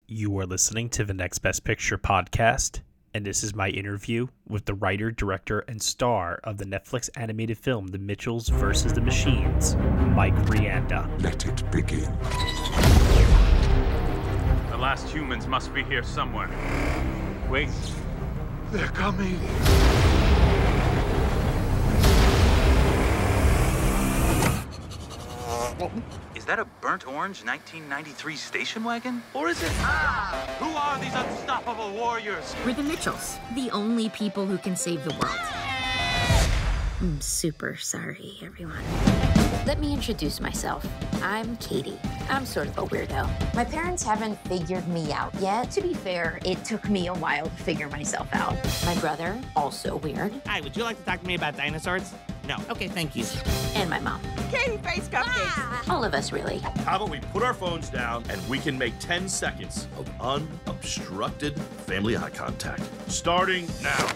You are listening to the Next Best Picture podcast, and this is my interview with the writer, director, and star of the Netflix animated film The Mitchells vs. the Machines, Mike Rianda. Let it begin. The last humans must be here somewhere. Wait. They're coming. Is that a burnt orange 1993 station wagon? Or is it... Who are these unstoppable warriors? We're the Mitchells, the only people who can save the world. I'm super sorry, everyone. Let me introduce myself. I'm Katie. I'm sort of a weirdo. My parents haven't figured me out yet. To be fair, it took me a while to figure myself out. My brother, also weird. Hi, would you like to talk to me about dinosaurs? No. Okay, thank you. And my mom. Katie face cupcakes. All of us, really. How about we put our phones down and we can make 10 seconds of unobstructed family eye contact. Starting now.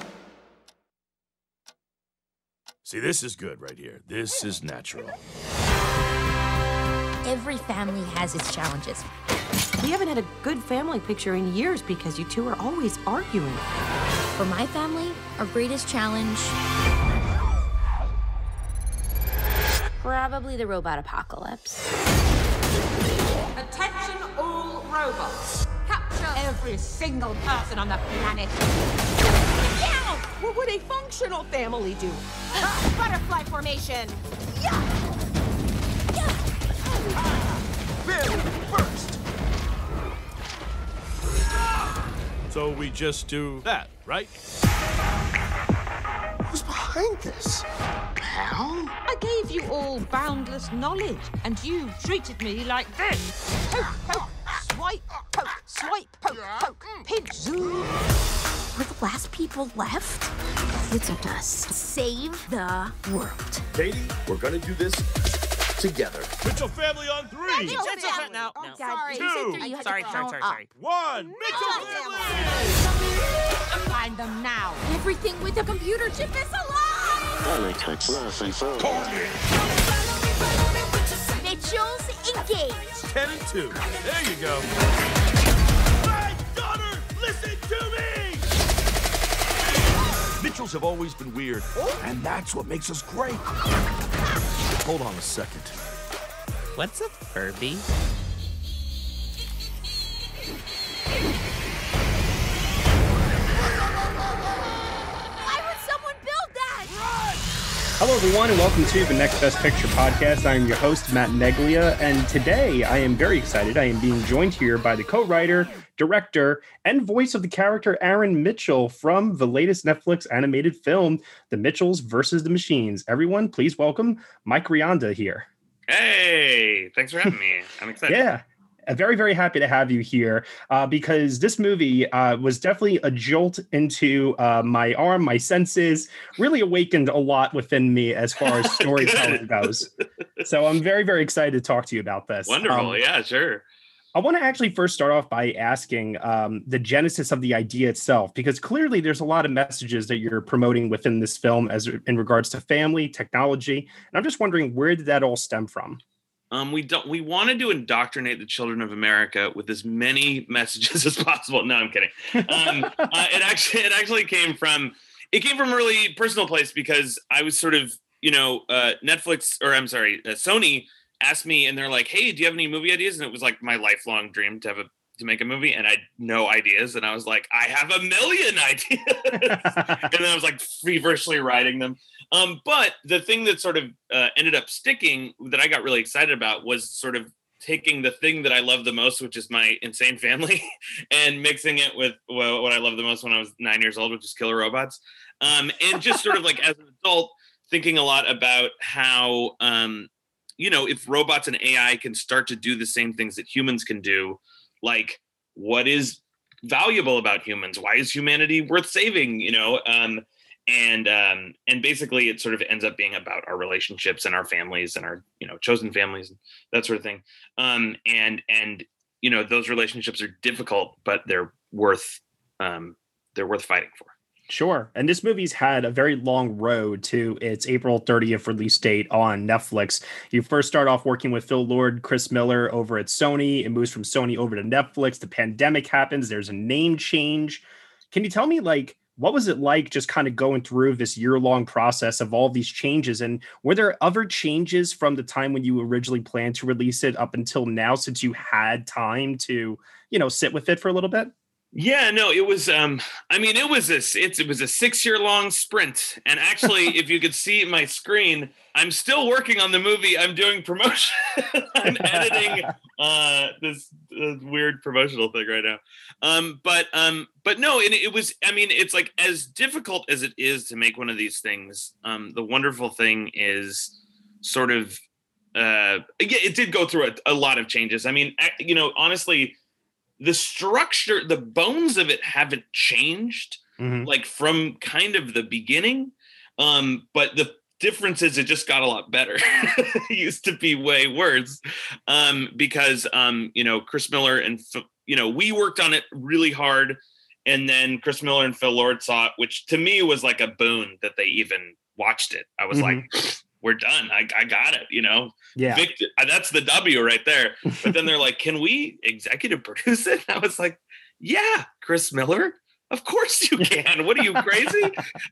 See, this is good right here. This is natural. Every family has its challenges. We haven't had a good family picture in years because you two are always arguing. For my family, our greatest challenge... Probably the robot apocalypse. Attention all robots. Capture every single person on the planet. Yeah! What would a functional family do? Butterfly formation. Family first. So we just do that, right? Who's behind this? Pal? I gave you all boundless knowledge, and you treated me like this. Poke, poke, swipe, poke, swipe, poke, poke, pinch, zoom. We're the last people left. It's up to us to save the world. Katie, we're gonna do this together. Mitchell family on 3. No. Sorry. Two. Sorry. One. Mitchell family. Find them now. Everything with a computer chip is alive! Mitchells engaged. 10 and 2. There you go. My daughter, listen to me! Mitchells have always been weird, and that's what makes us great. Hold on a second. What's a Furby? Hello, everyone, and welcome to the Next Best Picture podcast. I am your host, Matt Neglia, and today I am very excited. I am being joined here by the co-writer, director, and voice of the character Aaron Mitchell from the latest Netflix animated film, The Mitchells vs. the Machines. Everyone, please welcome Mike Rianda here. Hey, thanks for having me. I'm excited. Yeah. Very, very happy to have you here because this movie was definitely a jolt into my arm, my senses, really awakened a lot within me as far as storytelling goes. So I'm very, very excited to talk to you about this. Wonderful. Yeah, sure. I want to actually first start off by asking the genesis of the idea itself, because clearly there's a lot of messages that you're promoting within this film as in regards to family, technology. And I'm just wondering, where did that all stem from? We wanted to indoctrinate the children of America with as many messages as possible. No, I'm kidding. It actually came from a really personal place because I was sort of, Sony asked me and they're like, hey, do you have any movie ideas? And it was like my lifelong dream to make a movie, and I had no ideas. And I was like, I have a million ideas. And then I was like feverishly writing them. But the thing that sort of ended up sticking that I got really excited about was sort of taking the thing that I love the most, which is my insane family, and mixing it with what I loved the most when I was 9 years old, which is killer robots. And just sort of like as an adult, thinking a lot about how, if robots and AI can start to do the same things that humans can do, like what is valuable about humans? Why is humanity worth saving? And basically it sort of ends up being about our relationships and our families and our, chosen families and that sort of thing. And those relationships are difficult, but they're worth fighting for. Sure. And this movie's had a very long road to its April 30th release date on Netflix. You first start off working with Phil Lord, Chris Miller over at Sony. It moves from Sony over to Netflix. The pandemic happens. There's a name change. Can you tell me, like, what was it like just kind of going through this year-long process of all these changes? And were there other changes from the time when you originally planned to release it up until now, since you had time to, sit with it for a little bit? Yeah, no, it was, it was a 6-year long sprint. And actually, if you could see my screen, I'm still working on the movie. I'm doing promotion. I'm editing this weird promotional thing right now. But no, and it was, it's like, as difficult as it is to make one of these things, the wonderful thing is sort of, it did go through a lot of changes. Honestly, the structure, the bones of it haven't changed, like from kind of the beginning. But the difference is it just got a lot better. It used to be way worse because, Chris Miller and, we worked on it really hard. And then Chris Miller and Phil Lord saw it, which to me was like a boon that they even watched it. I was like, we're done. I got it, Yeah. Victor, that's the W right there. But then they're like, can we executive produce it? And I was like, yeah, Chris Miller, of course you can. What are you, crazy?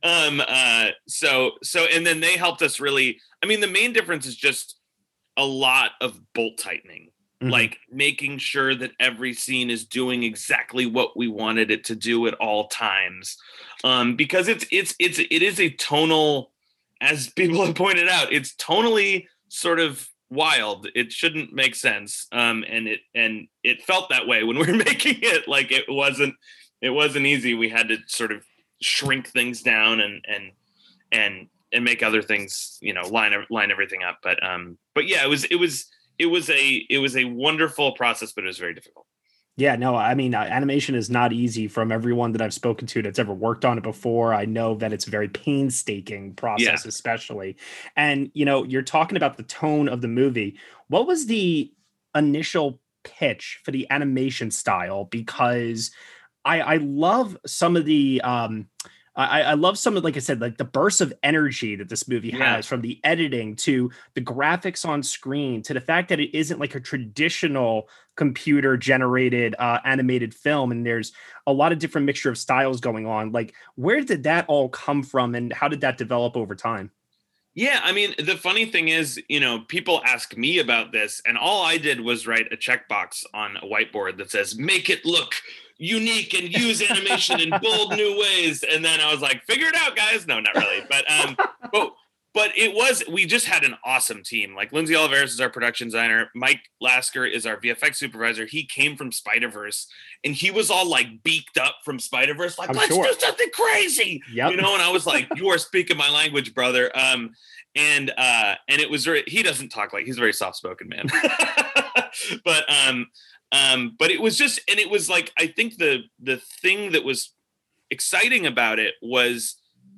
So, and then they helped us really, the main difference is just a lot of bolt tightening, like making sure that every scene is doing exactly what we wanted it to do at all times. Because it is a tonal, as people have pointed out, it's tonally sort of wild. It shouldn't make sense. And it felt that way when we were making it. Like it wasn't easy. We had to sort of shrink things down and make other things, line everything up. But yeah, it was a wonderful process, but it was very difficult. Yeah, no, animation is not easy. From everyone that I've spoken to that's ever worked on it before, I know that it's a very painstaking process, especially. And, you're talking about the tone of the movie. What was the initial pitch for the animation style? Because I love some of the I love some of, like I said, like the bursts of energy that this movie has, from the editing to the graphics on screen to the fact that it isn't like a traditional computer generated animated film. And there's a lot of different mixture of styles going on. Like, where did that all come from and how did that develop over time? Yeah, the funny thing is, people ask me about this, and all I did was write a checkbox on a whiteboard that says, make it look unique and use animation in bold new ways. And then I was like, figure it out, guys. No, not really. But we just had an awesome team. Like Lindsay Oliveris is our production designer. Mike Lasker is our VFX supervisor. He came from Spider-Verse and he was all like beaked up from Spider-Verse. Like, let's do something crazy. Yep. And I was like, you are speaking my language, brother. And it was he doesn't talk like, he's a very soft-spoken man. But it was just, and it was like, I think the thing that was exciting about it was,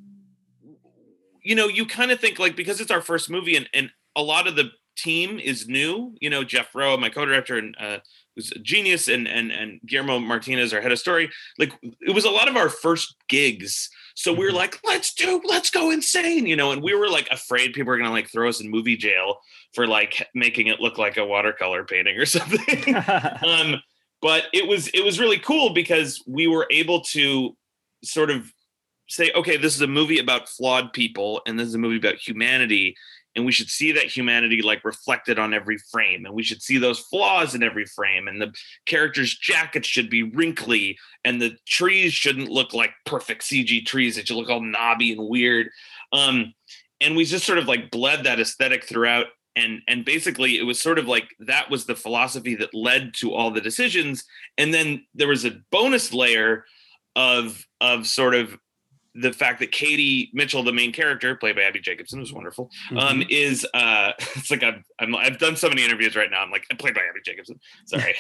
you kind of think like, because it's our first movie and a lot of the team is new, Jeff Rowe, my co-director, and who's a genius, and Guillermo Martinez, our head of story. Like, it was a lot of our first gigs. So we were like, let's go insane, and we were like afraid people were going to like throw us in movie jail for like making it look like a watercolor painting or something. But it was really cool because we were able to sort of say, okay, this is a movie about flawed people and this is a movie about humanity, and we should see that humanity like reflected on every frame, and we should see those flaws in every frame, and the characters' jackets should be wrinkly, and the trees shouldn't look like perfect CG trees. It should look all knobby and weird. And we just sort of like bled that aesthetic throughout. And basically it was sort of like, that was the philosophy that led to all the decisions. And then there was a bonus layer of sort of the fact that Katie Mitchell, the main character, played by Abby Jacobson, was wonderful, is it's like I've done so many interviews right now. I'm like, I played by Abby Jacobson. Sorry.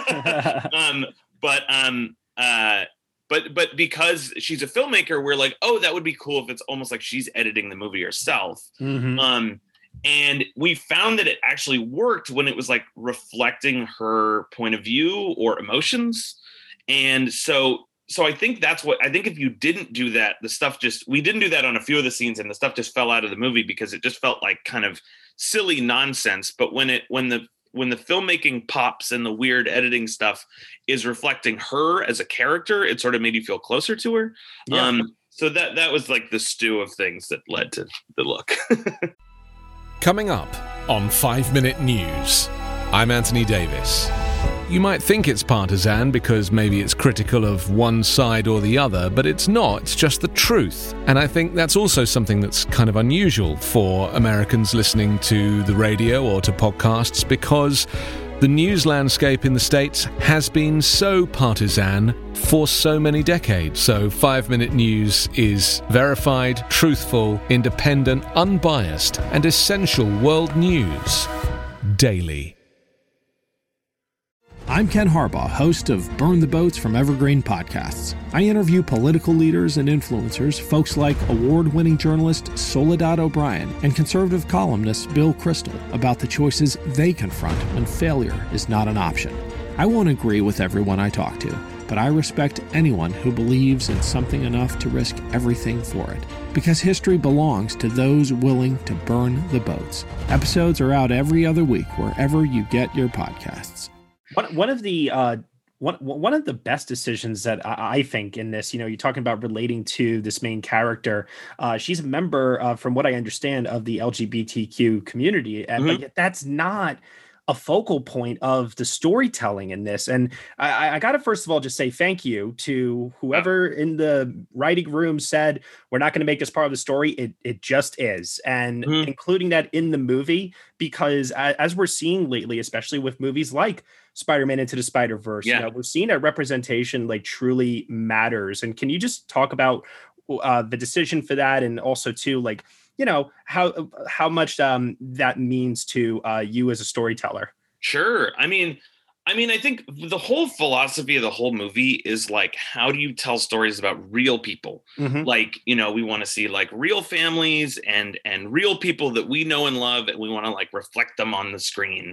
But because she's a filmmaker, we're like, oh, that would be cool if it's almost like she's editing the movie herself. And we found that it actually worked when it was like reflecting her point of view or emotions. And so so I think if you didn't do that, we didn't do that on a few of the scenes, and the stuff just fell out of the movie because it just felt like kind of silly nonsense. But when the filmmaking pops and the weird editing stuff is reflecting her as a character, it sort of made you feel closer to her. Yeah. So that was like the stew of things that led to the look. Coming up on 5 Minute News, I'm Anthony Davis. You might think it's partisan because maybe it's critical of one side or the other, but it's not. It's just the truth. And I think that's also something that's kind of unusual for Americans listening to the radio or to podcasts, because the news landscape in the States has been so partisan for so many decades. So 5 Minute News is verified, truthful, independent, unbiased, and essential world news daily. I'm Ken Harbaugh, host of Burn the Boats from Evergreen Podcasts. I interview political leaders and influencers, folks like award-winning journalist Soledad O'Brien and conservative columnist Bill Kristol, about the choices they confront when failure is not an option. I won't agree with everyone I talk to, but I respect anyone who believes in something enough to risk everything for it. Because history belongs to those willing to burn the boats. Episodes are out every other week wherever you get your podcasts. One of the best decisions that I think in this, you're talking about relating to this main character. She's a member, from what I understand, of the LGBTQ community, but yet that's not a focal point of the storytelling in this. And I got to first of all just say thank you to whoever in the writing room said, we're not going to make this part of the story. It just is. And including that in the movie, because as we're seeing lately, especially with movies like Spider-Man Into the Spider-Verse, we're seeing that representation like truly matters. And can you just talk about the decision for that, and also too, like, how much that means to you as a storyteller? Sure. I mean, I think the whole philosophy of the whole movie is like, how do you tell stories about real people? Like, we want to see like real families and real people that we know and love, and we want to like reflect them on the screen.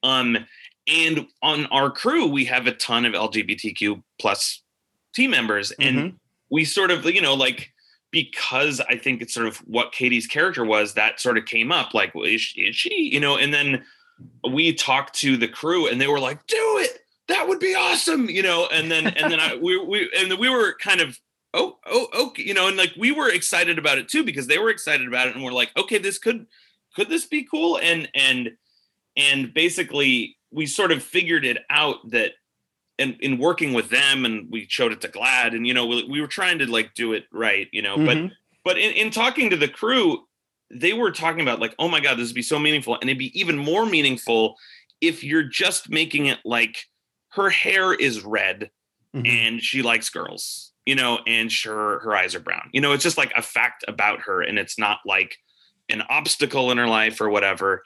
And on our crew, we have a ton of LGBTQ plus team members, and we sort of, because I think it's sort of what Katie's character was, that sort of came up, like, well, is she, and then we talked to the crew and they were like, do it. That would be awesome. And then we were kind of, okay. And like, we were excited about it too, because they were excited about it. And we're like, okay, could this be cool? And basically we sort of figured it out that, and in working with them, and we showed it to Glad, and, we were trying to like do it right, but in talking to the crew, they were talking about like, oh my God, this would be so meaningful. And it'd be even more meaningful if you're just making it like her hair is red and she likes girls, and sure, her eyes are brown. It's just like a fact about her, and it's not like an obstacle in her life or whatever.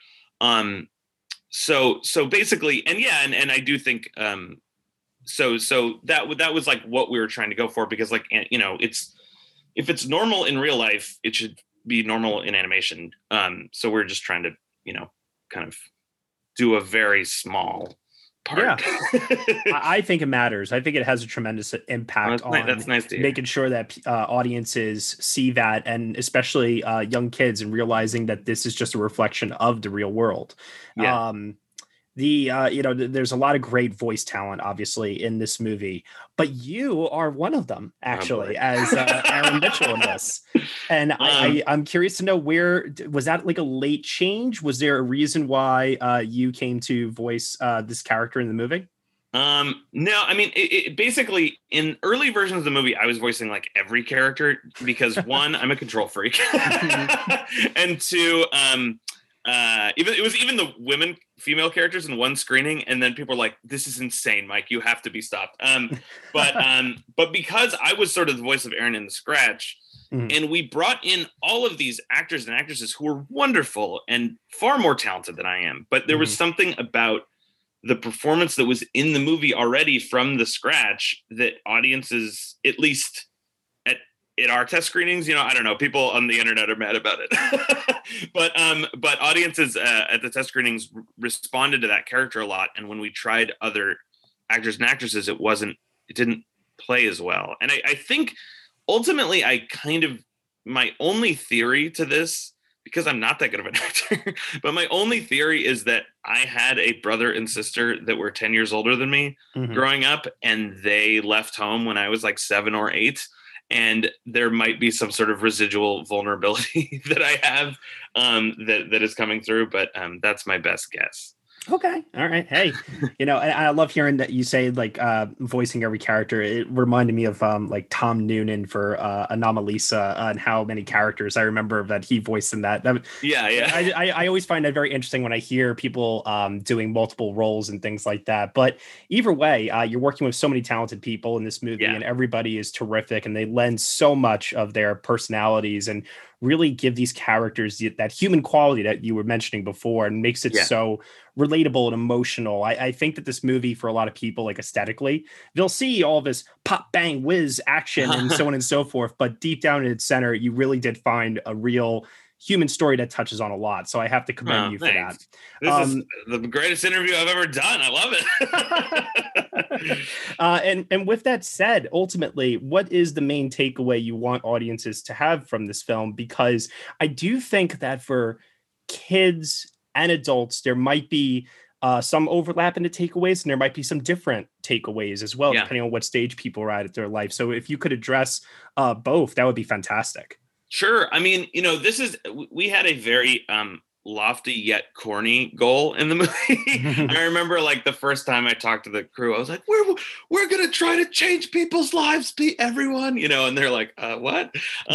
So basically, and I do think, so that was like what we were trying to go for, because like, if it's normal in real life, it should be normal in animation. So we're just trying to, kind of do a very small part. Yeah. I think it matters. I think it has a tremendous impact on that's nice to hear. Making sure that audiences see that, and especially young kids, and realizing that this is just a reflection of the real world. Yeah. There's a lot of great voice talent, obviously, in this movie, but you are one of them, actually, as Aaron Mitchell in this. And I'm curious to know, where was that like a late change? Was there a reason why you came to voice this character in the movie? No, I mean, it basically, in early versions of the movie, I was voicing like every character because one, I'm a control freak, and two, even the female characters in one screening, and then people were like, this is insane, Mike, you have to be stopped. But because I was sort of the voice of Aaron in the Scratch, and we brought in all of these actors and actresses who were wonderful and far more talented than I am, but there was something about the performance that was in the movie already from the Scratch that audiences, at least at our test screenings, I don't know, people on the internet are mad about it, but audiences at the test screenings responded to that character a lot. And when we tried other actors and actresses, it didn't play as well. And I think ultimately my only theory to this, because I'm not that good of an actor, but my only theory is that I had a brother and sister that were 10 years older than me growing up, and they left home when I was like 7 or 8. And there might be some sort of residual vulnerability that I have that is coming through, but that's my best guess. Okay. All right. Hey, I love hearing that you say like voicing every character. It reminded me of like Tom Noonan for Anomalisa and how many characters I remember that he voiced in that. Yeah. I always find that very interesting when I hear people doing multiple roles and things like that. But either way, you're working with so many talented people in this movie, and everybody is terrific, and they lend so much of their personalities and really give these characters that human quality that you were mentioning before, and makes it so relatable and emotional. I think that this movie, for a lot of people, like aesthetically, they'll see all this pop, bang, whiz action and so on and so forth. But deep down in its center, you really did find a real human story that touches on a lot. So I have to commend you for that. This is the greatest interview I've ever done. I love it. And with that said, ultimately, what is the main takeaway you want audiences to have from this film? Because I do think that for kids and adults, there might be some overlap in the takeaways, and there might be some different takeaways as well, depending on what stage people are at their life. So if you could address both, that would be fantastic. Sure. I mean, we had a very lofty yet corny goal in the movie. I remember like the first time I talked to the crew, I was like, we're going to try to change people's lives, everyone, and they're like, what?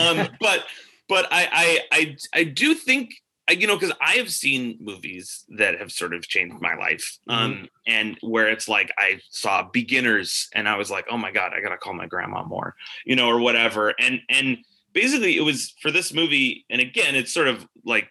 But I do think, because I have seen movies that have sort of changed my life, and where it's like I saw Beginners and I was like, oh my God, I got to call my grandma more, or whatever. And basically it was for this movie. And again, it's sort of like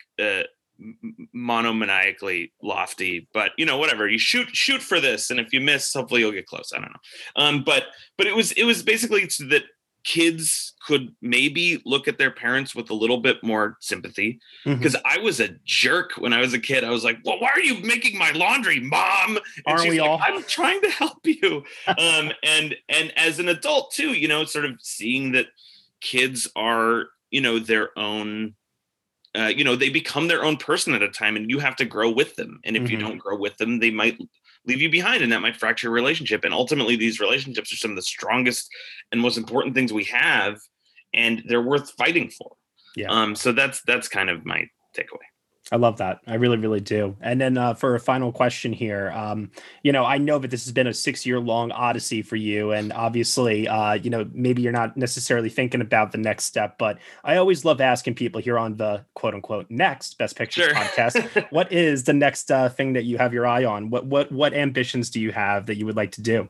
monomaniacally lofty, but whatever, you shoot for this. And if you miss, hopefully you'll get close. I don't know. But it was basically so that kids could maybe look at their parents with a little bit more sympathy, because I was a jerk when I was a kid. I was like, well, why are you making my laundry, Mom? And Aren't we all? I'm trying to help you. And as an adult too, sort of seeing that kids are, their own, they become their own person at a time, and you have to grow with them. And if you don't grow with them, they might leave you behind, and that might fracture a relationship. And ultimately these relationships are some of the strongest and most important things we have, and they're worth fighting for. So that's kind of my takeaway. I love that. I really, really do. And then for a final question here, I know that this has been a 6-year-long odyssey for you. And obviously, maybe you're not necessarily thinking about the next step, but I always love asking people here on the quote unquote next Best Pictures podcast, what is the next thing that you have your eye on? What ambitions do you have that you would like to do?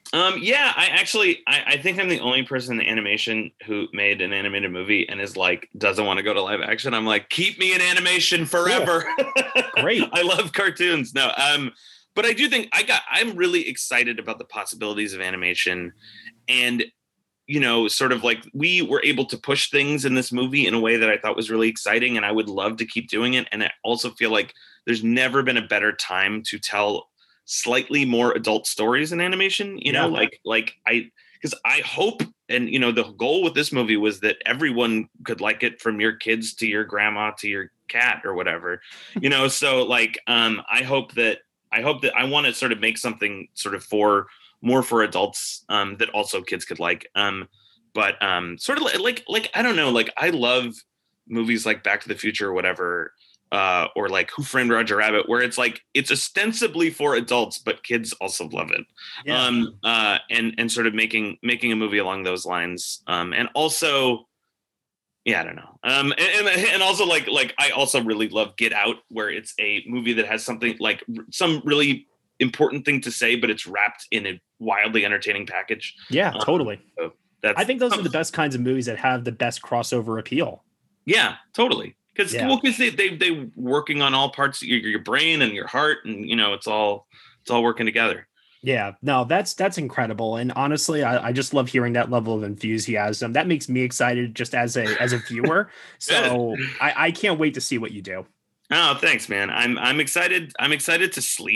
I think I'm the only person in animation who made an animated movie and is like, doesn't want to go to live action. I'm like, keep me in animation forever. Cool. Great. I love cartoons. No. But I do think I'm really excited about the possibilities of animation, and, sort of like we were able to push things in this movie in a way that I thought was really exciting, and I would love to keep doing it. And I also feel like there's never been a better time to tell slightly more adult stories in animation, because I hope, and the goal with this movie was that everyone could like it, from your kids to your grandma to your cat or whatever, so like I hope that I want to sort of make something sort of more for adults that also kids could like, but sort of like I don't know, like I love movies like Back to the Future or whatever, or like Who Framed Roger Rabbit, where it's like it's ostensibly for adults, but kids also love it. And sort of making a movie along those lines. And also, I don't know. And also like I also really love Get Out, where it's a movie that has something like some really important thing to say, but it's wrapped in a wildly entertaining package. Yeah, totally. So I think those are the best kinds of movies that have the best crossover appeal. Yeah, totally. Because they working on all parts of your brain and your heart, and it's all working together. Yeah, no, that's incredible. And honestly, I just love hearing that level of enthusiasm. That makes me excited just as a viewer. So I can't wait to see what you do. Oh, thanks, man. I'm excited. I'm excited to sleep.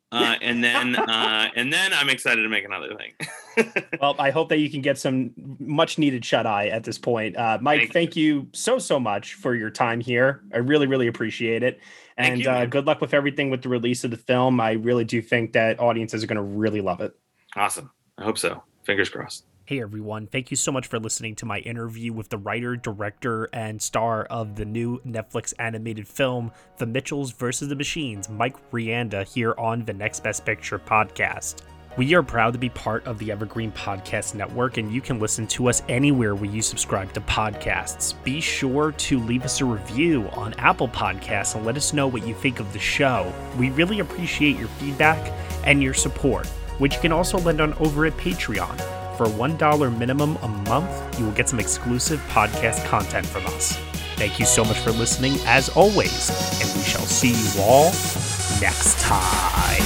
and then I'm excited to make another thing. Well, I hope that you can get some much needed shut eye at this point. Mike, thank you so much for your time here. I really, really appreciate it. And good luck with everything with the release of the film. I really do think that audiences are going to really love it. Awesome. I hope so. Fingers crossed. Hey everyone, thank you so much for listening to my interview with the writer, director, and star of the new Netflix animated film, The Mitchells vs. the Machines, Mike Rianda, here on the Next Best Picture podcast. We are proud to be part of the Evergreen Podcast Network, and you can listen to us anywhere where you subscribe to podcasts. Be sure to leave us a review on Apple Podcasts and let us know what you think of the show. We really appreciate your feedback and your support, which you can also lend on over at Patreon. For $1 minimum a month, you will get some exclusive podcast content from us. Thank you so much for listening, as always, and we shall see you all next time.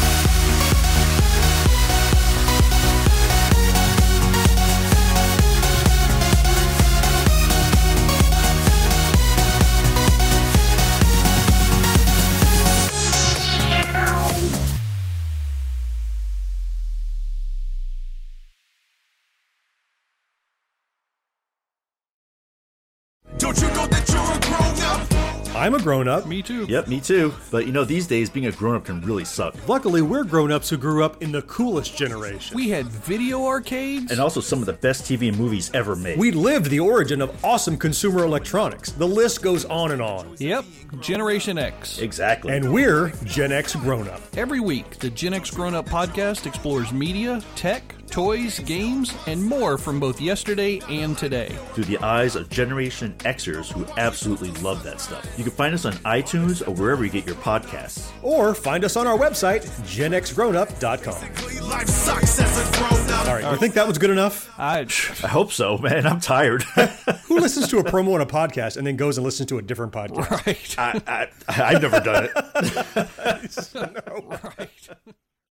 Don't you know that you're a grown-up? I'm a grown-up. Me too. Yep, me too. But these days being a grown-up can really suck. Luckily, we're grown-ups who grew up in the coolest generation. We had video arcades. And also some of the best TV and movies ever made. We lived the origin of awesome consumer electronics. The list goes on and on. Yep, Generation X. Exactly. And we're Gen X grown-up. Every week, the Gen X Grown Up podcast explores media, tech, toys, games, and more from both yesterday and today. Through the eyes of Generation Xers who absolutely love that stuff. You can find us on iTunes or wherever you get your podcasts. Or find us on our website, genxgrownup.com. Life sucks as a grown-up. All right, you think that was good enough? I hope so, man. I'm tired. Who listens to a promo on a podcast and then goes and listens to a different podcast? Right. I've never done it. No, right.